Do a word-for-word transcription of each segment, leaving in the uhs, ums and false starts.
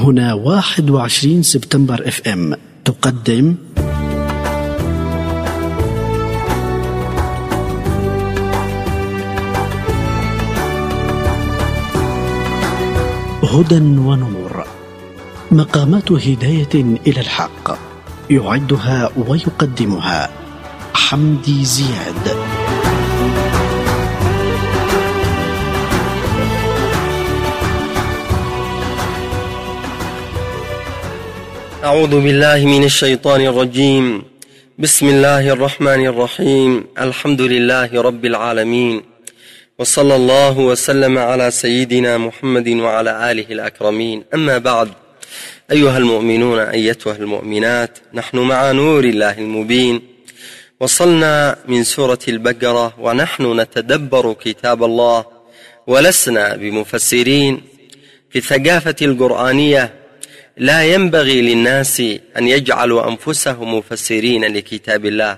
هنا واحد وعشرين سبتمبر اف ام تقدم هدى ونور، مقامات هداية إلى الحق، يعدها ويقدمها حمدي زياد. أعوذ بالله من الشيطان الرجيم. بسم الله الرحمن الرحيم. الحمد لله رب العالمين، وصلى الله وسلم على سيدنا محمد وعلى آله الأكرمين. أما بعد، أيها المؤمنون أيتها المؤمنات، نحن مع نور الله المبين. وصلنا من سورة البقرة ونحن نتدبر كتاب الله، ولسنا بمفسرين. في الثقافة القرآنية لا ينبغي للناس أن يجعلوا أنفسهم مفسرين لكتاب الله،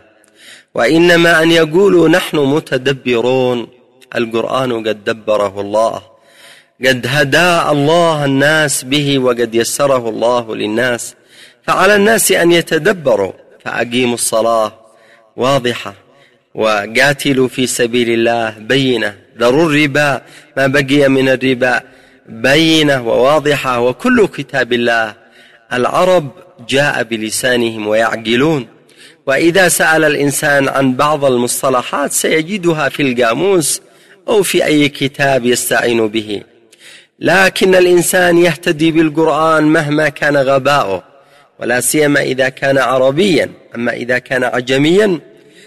وإنما أن يقولوا نحن متدبرون. القرآن قد دبره الله، قد هدى الله الناس به، وقد يسره الله للناس، فعلى الناس أن يتدبروا. فأقيموا الصلاة واضحة، وقاتلوا في سبيل الله بينة، ذروا الربا ما بقي من الربا بينة وواضحة، وكل كتاب الله. العرب جاء بلسانهم ويعقلون، وإذا سأل الإنسان عن بعض المصطلحات سيجدها في القاموس أو في أي كتاب يستعين به. لكن الإنسان يهتدي بالقرآن مهما كان غباؤه، ولا سيما إذا كان عربيا. أما إذا كان عجميا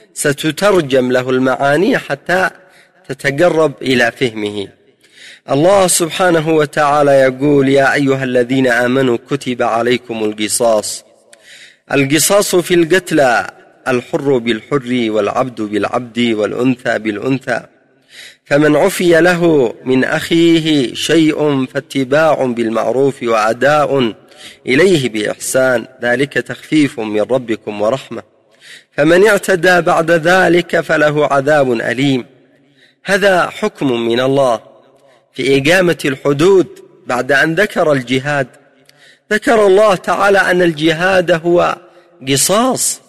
ستترجم له المعاني حتى تتقرب إلى فهمه. الله سبحانه وتعالى يقول: يا أيها الذين آمنوا كتب عليكم القصاص. القصاص في القتلى، الحر بالحر والعبد بالعبد والأنثى بالأنثى، فمن عفي له من أخيه شيء فاتباع بالمعروف وأداء إليه بإحسان، ذلك تخفيف من ربكم ورحمة، فمن اعتدى بعد ذلك فله عذاب أليم. هذا حكم من الله في إقامة الحدود. بعد أن ذكر الجهاد، ذكر الله تعالى أن الجهاد هو قصاص.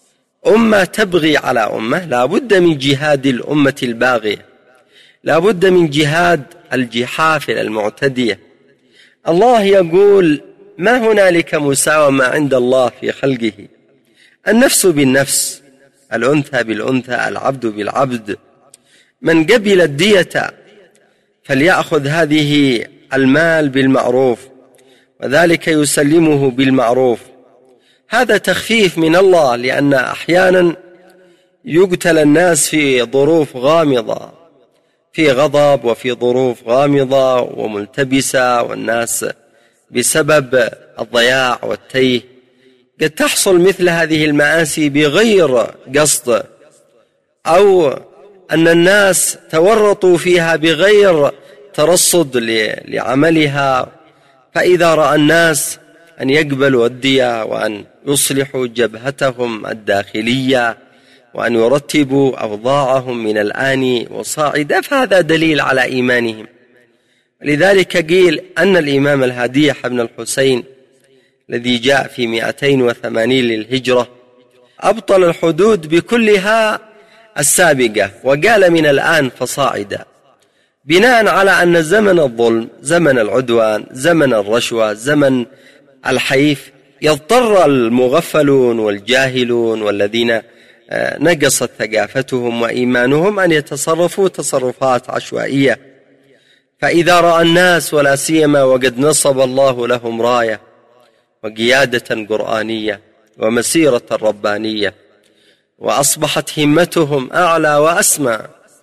أمة تبغي على أمة، لا بد من جهاد الأمة الباغية، لا بد من جهاد الجحافل المعتدية. الله يقول: ما هنالك مساومة عند الله في خلقه، النفس بالنفس، الأنثى بالأنثى، العبد بالعبد. من قبل الدية فليأخذ هذه المال بالمعروف، وذلك يسلمه بالمعروف. هذا تخفيف من الله، لأن أحيانا يقتل الناس في ظروف غامضة، في غضب وفي ظروف غامضة وملتبسة، والناس بسبب الضياع والتيه قد تحصل مثل هذه المآسي بغير قصد، أو أن الناس تورطوا فيها بغير ترصد لعملها. فإذا رأى الناس أن يقبلوا الدية، وأن يصلحوا جبهتهم الداخلية، وأن يرتبوا أوضاعهم من الآن وصاعدا، فهذا دليل على إيمانهم. لذلك قيل أن الإمام الهادي بن الحسين الذي جاء في مئتين وثمانين للهجرة أبطل الحدود بكلها السابقة، وقال من الآن فصاعدا، بناء على أن زمن الظلم، زمن العدوان، زمن الرشوة، زمن الحيف، يضطر المغفلون والجاهلون والذين نقصت ثقافتهم وإيمانهم أن يتصرفوا تصرفات عشوائية. فإذا رأى الناس، ولا سيما وقد نصب الله لهم راية وقيادة قرآنية ومسيرة ربانية، وأصبحت همتهم أعلى وأسمى،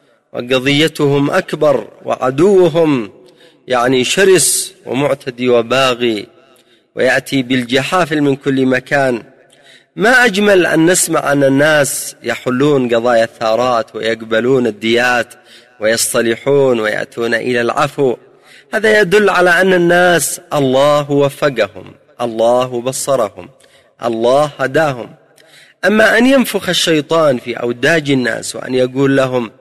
وقضيتهم أكبر، وعدوهم يعني شرس ومعتدي وباغي، ويأتي بالجحافل من كل مكان. ما أجمل أن نسمع أن الناس يحلون قضايا الثارات، ويقبلون الديات، ويصطلحون، ويأتون إلى العفو. هذا يدل على أن الناس الله وفقهم، الله بصرهم، الله هداهم. أما أن ينفخ الشيطان في أوداج الناس وأن يقول لهم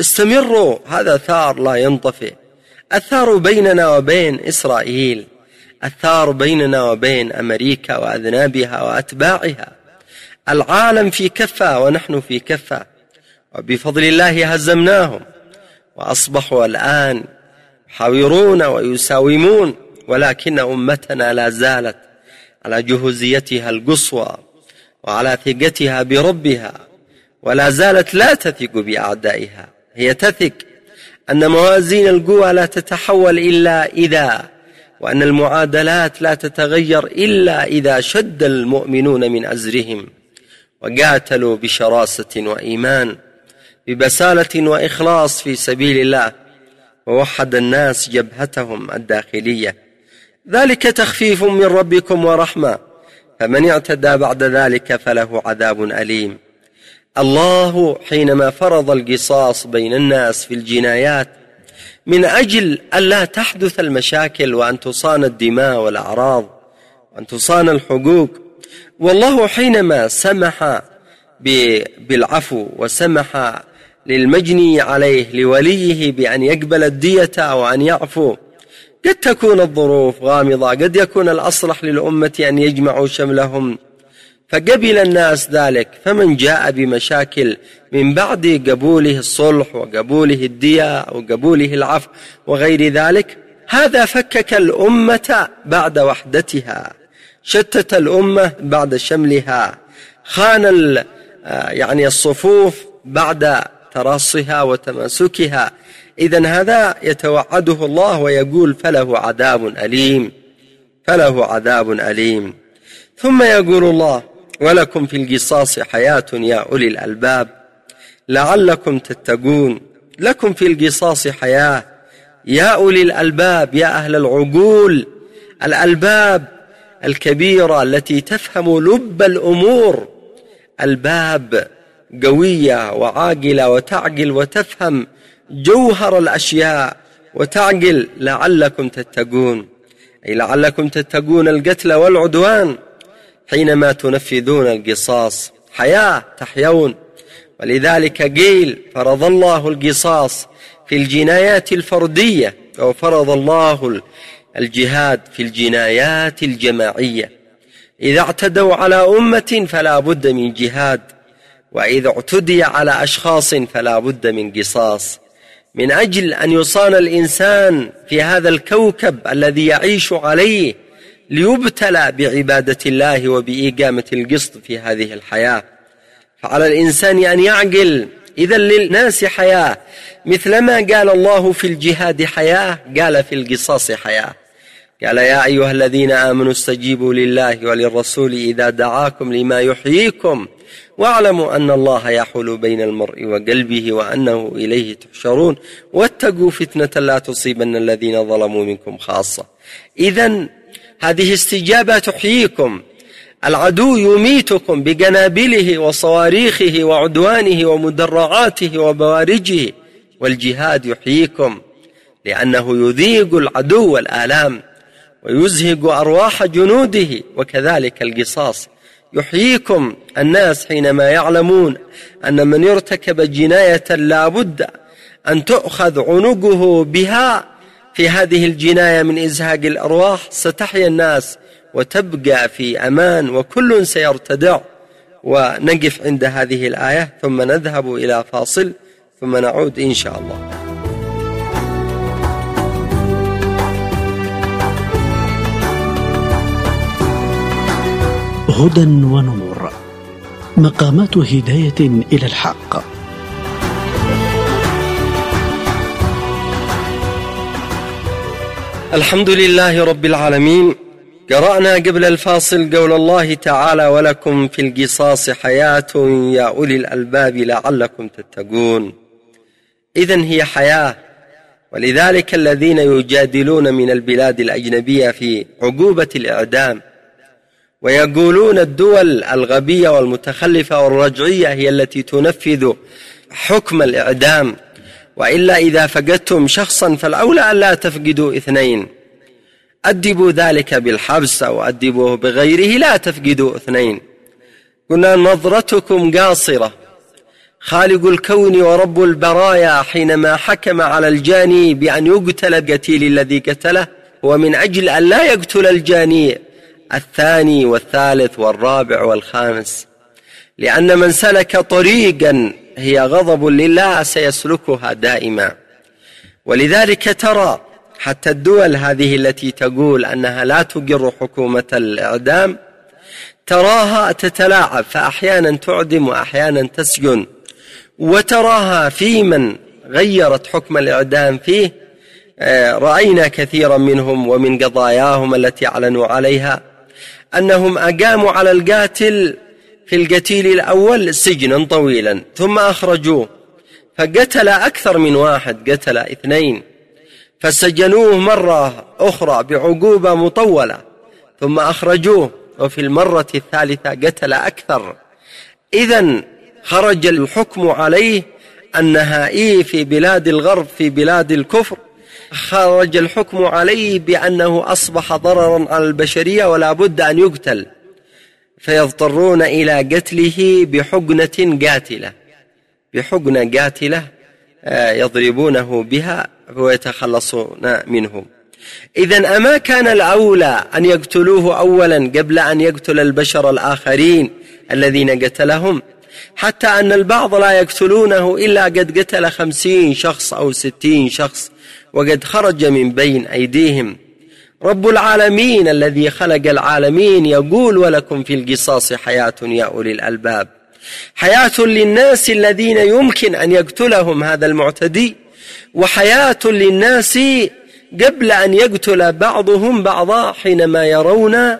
استمروا، هذا ثار لا ينطفئ. الثار بيننا وبين إسرائيل، الثار بيننا وبين أمريكا وأذنابها وأتباعها. العالم في كفة ونحن في كفة، وبفضل الله هزمناهم وأصبحوا الآن يحاورون ويساومون، ولكن أمتنا لا زالت على جهوزيتها القصوى وعلى ثقتها بربها، ولا زالت لا تثق بأعدائها. هي تثق أن موازين القوى لا تتحول إلا إذا، وأن المعادلات لا تتغير إلا إذا شد المؤمنون من أزرهم وقاتلوا بشراسة وإيمان، ببسالة وإخلاص في سبيل الله، ووحد الناس جبهتهم الداخلية. ذلك تخفيف من ربكم ورحمة، فمن اعتدى بعد ذلك فله عذاب أليم. الله حينما فرض القصاص بين الناس في الجنايات من أجل ألا تحدث المشاكل وأن تصان الدماء والأعراض وأن تصان الحقوق، والله حينما سمح بالعفو وسمح للمجني عليه لوليه بأن يقبل الدية وأن يعفو، قد تكون الظروف غامضة، قد يكون الأصلح للأمة أن يجمعوا شملهم، فقبل الناس ذلك. فمن جاء بمشاكل من بعد قبوله الصلح وقبوله الدية وقبوله العفو وغير ذلك، هذا فكك الأمة بعد وحدتها، شتت الأمة بعد شملها، خان يعني الصفوف بعد تراصها وتماسكها. إذن هذا يتوعده الله ويقول فله عذاب أليم، فله عذاب أليم. ثم يقول الله ولكم في القصاص حياة يا أولي الألباب لعلكم تتقون. لكم في القصاص حياة يا أولي الألباب، يا أهل العقول، الألباب الكبيرة التي تفهم لب الأمور، الباب قوية وعاقلة وتعقل وتفهم جوهر الأشياء وتعقل. لعلكم تتقون، أي لعلكم تتقون القتل والعدوان حينما تنفذون القصاص، حياة تحيون. ولذلك قيل فرض الله القصاص في الجنايات الفردية، وفرض الله الجهاد في الجنايات الجماعية. إذا اعتدوا على أمة فلا بد من جهاد، وإذا اعتدي على أشخاص فلا بد من قصاص، من أجل أن يصان الإنسان في هذا الكوكب الذي يعيش عليه ليبتلى بعبادة الله وبإقامة القسط في هذه الحياة. فعلى الإنسان أن يعقل إذا للناس حياة، مثلما قال الله في الجهاد حياة قال في القصاص حياة. قال يا أيها الذين آمنوا استجيبوا لله وللرسول إذا دعاكم لما يحييكم واعلموا أن الله يحول بين المرء وقلبه وأنه إليه تحشرون واتقوا فتنة لا تصيبن الذين ظلموا منكم خاصة. إذن هذه استجابة تحييكم. العدو يميتكم بقنابله وصواريخه وعدوانه ومدرعاته وبوارجه، والجهاد يحييكم لأنه يذيق العدو والآلام ويزهق أرواح جنوده. وكذلك القصاص يحييكم الناس حينما يعلمون أن من يرتكب جناية لا بد أن تؤخذ عنقه بها في هذه الجناية من إزهاق الأرواح، ستحيا الناس وتبقى في أمان وكل سيرتدع. ونقف عند هذه الآية ثم نذهب إلى فاصل ثم نعود إن شاء الله. هدى ونور، مقامات هداية إلى الحق. الحمد لله رب العالمين. قرأنا قبل الفاصل قول الله تعالى ولكم في القصاص حياة يا أولي الألباب لعلكم تتقون. إذن هي حياة، ولذلك الذين يجادلون من البلاد الأجنبية في عقوبة الإعدام ويقولون الدول الغبية والمتخلفة والرجعية هي التي تنفذ حكم الإعدام، وإلا إذا فقدتم شخصا فالأولى أن لا تفقدوا اثنين، أدبوا ذلك بالحبس أو أدبوه بغيره، لا تفقدوا اثنين. قلنا نظرتكم قاصرة. خالق الكون ورب البرايا حينما حكم على الجاني بأن يقتل القتيل الذي قتله هو من أجل أن لا يقتل الجاني الثاني والثالث والرابع والخامس، لأن من سلك طريقا هي غضب لله سيسلكها دائما. ولذلك ترى حتى الدول هذه التي تقول أنها لا تقر حكومة الإعدام تراها تتلاعب، فأحيانا تعدم وأحيانا تسجن، وتراها في من غيرت حكم الإعدام فيه رأينا كثيرا منهم ومن قضاياهم التي أعلنوا عليها أنهم أقاموا على القاتل في القتيل الأول سجنا طويلا ثم أخرجوه، فقتل أكثر من واحد، قتل اثنين، فسجنوه مرة أخرى بعقوبة مطولة ثم أخرجوه، وفي المرة الثالثة قتل أكثر. إذن خرج الحكم عليه النهائي في بلاد الغرب، في بلاد الكفر خرج الحكم عليه بأنه أصبح ضررا على البشرية ولا بد أن يقتل، فيضطرون إلى قتله بحقنة قاتلة، بحقنة قاتلة يضربونه بها ويتخلصون منه. إذن أما كان الأولى أن يقتلوه أولا قبل أن يقتل البشر الآخرين الذين قتلهم، حتى أن البعض لا يقتلونه إلا قد قتل خمسين شخص أو ستين شخص وقد خرج من بين أيديهم. رب العالمين الذي خلق العالمين يقول: ولكم في القصاص حياة يا أولي الألباب، حياة للناس الذين يمكن أن يقتلهم هذا المعتدي، وحياة للناس قبل أن يقتل بعضهم بعضا حينما يرون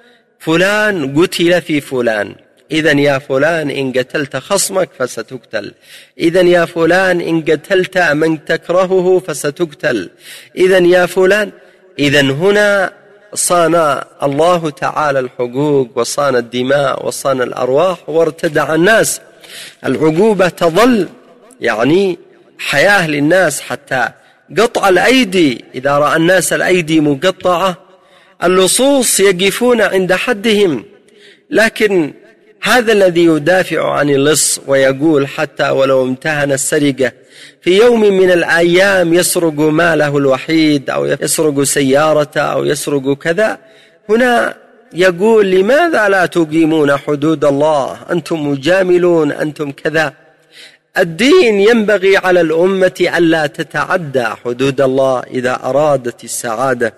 فلان قتل في فلان. إذن يا فلان إن قتلت خصمك فستقتل، إذن يا فلان إن قتلت من تكرهه فستقتل، إذن يا فلان. إذن هنا صان الله تعالى الحقوق وصان الدماء وصان الأرواح وارتدع الناس. العقوبة تظل يعني حياة للناس، حتى قطع الأيدي إذا رأى الناس الأيدي مقطعة اللصوص يقفون عند حدهم، لكن هذا الذي يدافع عن اللص ويقول حتى ولو امتهن السرقة في يوم من الأيام يسرق ماله الوحيد أو يسرق سيارة أو يسرق كذا، هنا يقول: لماذا لا تقيمون حدود الله؟ أنتم مجاملون، أنتم كذا. الدين ينبغي على الأمة ألا تتعدى حدود الله إذا أرادت السعادة.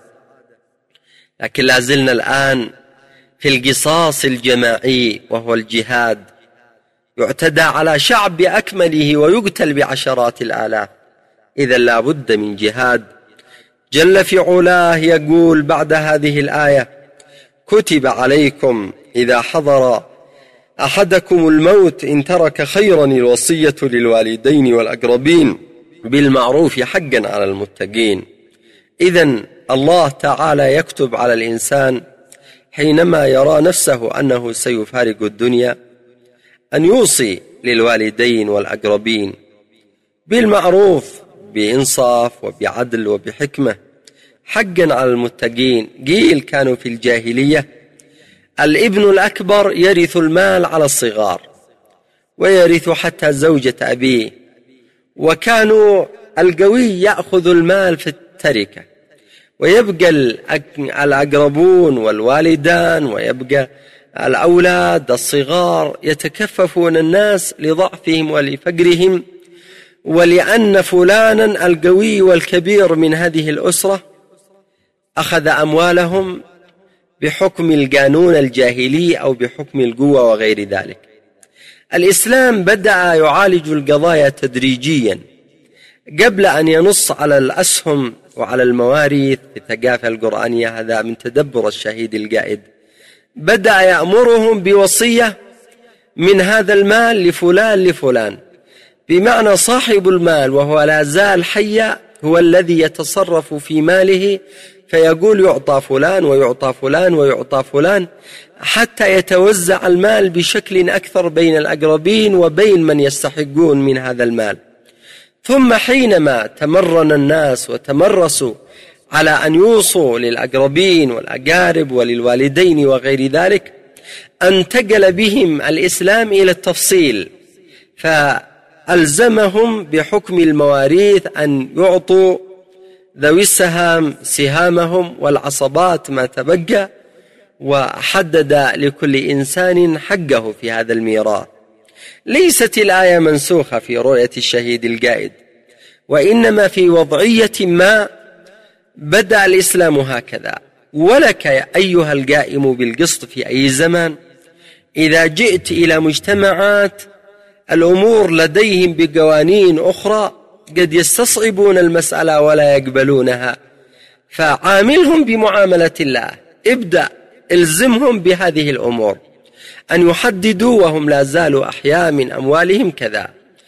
لكن لا زلنا الآن في القصاص الجماعي وهو الجهاد، يعتدى على شعب بأكمله ويقتل بعشرات الآلاف. إذا لا بد من جهاد. جل في علاه يقول بعد هذه الآية: كتب عليكم إذا حضر أحدكم الموت إن ترك خيرا الوصية للوالدين والأقربين بالمعروف حقا على المتقين. إذن الله تعالى يكتب على الإنسان حينما يرى نفسه أنه سيفارق الدنيا أن يوصي للوالدين والأقربين بالمعروف بإنصاف وبعدل وبحكمة حقا على المتقين. قيل كانوا في الجاهلية الابن الأكبر يرث المال على الصغار ويرث حتى زوجة أبيه، وكانوا القوي يأخذ المال في التركة ويبقى الأقربون والوالدان ويبقى الأولاد الصغار يتكففون الناس لضعفهم ولفقرهم، ولأن فلانا القوي والكبير من هذه الأسرة أخذ أموالهم بحكم القانون الجاهلي أو بحكم القوة وغير ذلك. الإسلام بدأ يعالج القضايا تدريجيا قبل أن ينص على الأسهم وعلى المواريث في الثقافة القرآنية. هذا من تدبر الشهيد القائد. بدأ يأمرهم بوصية من هذا المال لفلان لفلان، بمعنى صاحب المال وهو لا زال حيا هو الذي يتصرف في ماله، فيقول يعطى فلان ويعطى فلان ويعطى فلان حتى يتوزع المال بشكل أكثر بين الأقربين وبين من يستحقون من هذا المال. ثم حينما تمرن الناس وتمرسوا على أن يوصوا للأقربين والأقارب وللوالدين وغير ذلك، انتقل بهم الإسلام إلى التفصيل، فألزمهم بحكم المواريث أن يعطوا ذوي السهام سهامهم والعصبات ما تبقى، وحدد لكل إنسان حقه في هذا الميراث. ليست الآية منسوخة في رؤية الشهيد القائد، وإنما في وضعية ما بدأ الإسلام هكذا. ولك أيها القائم بالقسط في أي زمان إذا جئت إلى مجتمعات الأمور لديهم بقوانين أخرى قد يستصعبون المسألة ولا يقبلونها، فعاملهم بمعاملة الله، ابدأ الزمهم بهذه الأمور، أن يحددوا وهم لا زالوا أحياء من أموالهم كذا،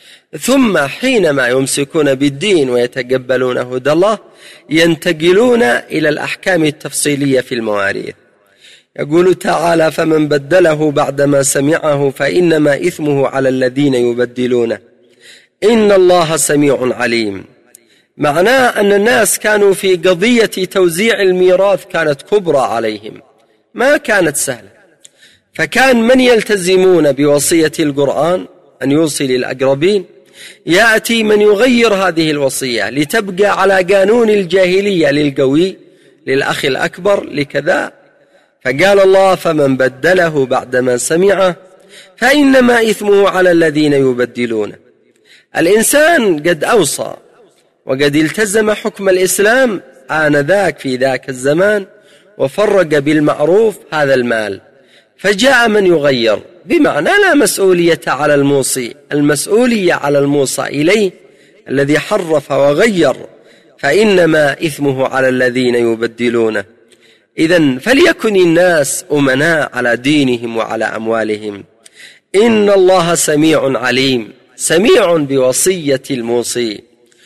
ثم حينما يمسكون بالدين ويتقبلون هدى الله ينتقلون إلى الأحكام التفصيلية في المواريث. يقول تعالى: فمن بدله بعدما سمعه فإنما إثمه على الذين يبدلونه إن الله سميع عليم. معناه أن الناس كانوا في قضية توزيع الميراث كانت كبرى عليهم، ما كانت سهلة، فكان من يلتزمون بوصية القرآن أن يوصي للأقربين يأتي من يغير هذه الوصية لتبقى على قانون الجاهلية للقوي للأخ الأكبر لكذا. فقال الله: فمن بدله بعدما سمعه فإنما إثمه على الذين يبدلونه. الإنسان قد أوصى وقد التزم حكم الإسلام آنذاك في ذاك الزمان وفرق بالمعروف هذا المال، فجاء من يغير، بمعنى لا مسؤولية على الموصي، المسؤولية على الموصى إليه الذي حرف وغير، فإنما إثمه على الذين يبدلونه. إذن فليكن الناس أمناء على دينهم وعلى أموالهم. إن الله سميع عليم، سميع بوصية الموصي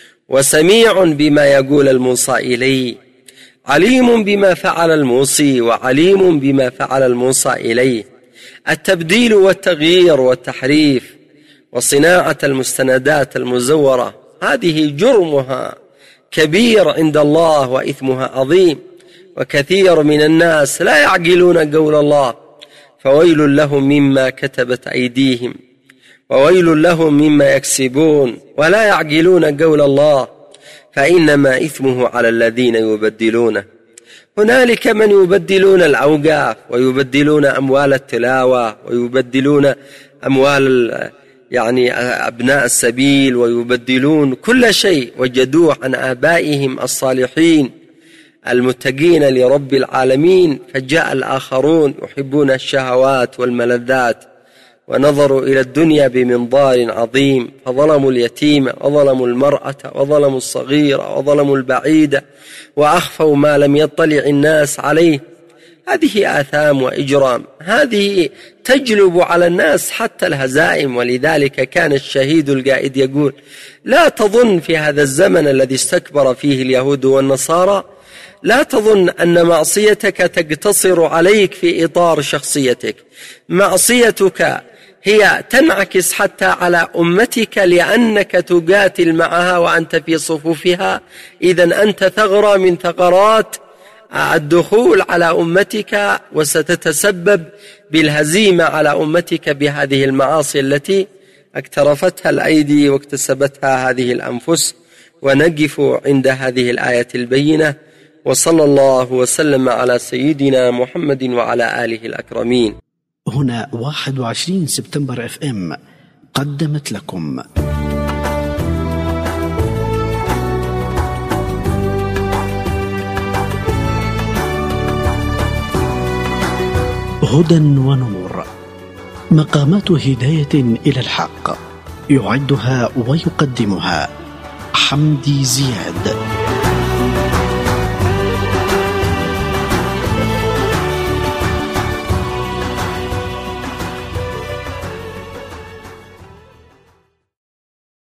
وسميع بما يقول الموصى إليه، عليم بما فعل الموصي وعليم بما فعل الموصى إليه. التبديل والتغيير والتحريف وصناعة المستندات المزورة هذه جرمها كبير عند الله وإثمها عظيم، وكثير من الناس لا يعقلون قول الله: فويل لهم مما كتبت أيديهم وويل لهم مما يكسبون، ولا يعقلون قول الله فإنما إثمه على الذين يبدلونه. هنالك من يبدلون الأوقاف ويبدلون أموال التلاوة ويبدلون أموال يعني أبناء السبيل ويبدلون كل شيء وجدوه عن آبائهم الصالحين المتقين لرب العالمين. فجاء الآخرون يحبون الشهوات والملذات ونظروا إلى الدنيا بمنظار عظيم، فظلموا اليتيم وظلموا المرأة وظلموا الصغير وظلموا البعيد وأخفوا ما لم يطلع الناس عليه. هذه آثام وإجرام، هذه تجلب على الناس حتى الهزائم. ولذلك كان الشهيد القائد يقول: لا تظن في هذا الزمن الذي استكبر فيه اليهود والنصارى، لا تظن أن معصيتك تقتصر عليك في إطار شخصيتك، معصيتك هي تنعكس حتى على أمتك لأنك تقاتل معها وأنت في صفوفها. إذن أنت ثغرة من ثغرات الدخول على أمتك، وستتسبب بالهزيمة على أمتك بهذه المعاصي التي اقترفتها الأيدي واكتسبتها هذه الأنفس. ونقف عند هذه الآية البينة، وصلى الله وسلم على سيدنا محمد وعلى آله الأكرمين. هنا واحد وعشرين سبتمبر اف ام قدمت لكم هدى ونور، مقامات هداية إلى الحق، يعدها ويقدمها حمدي زياد.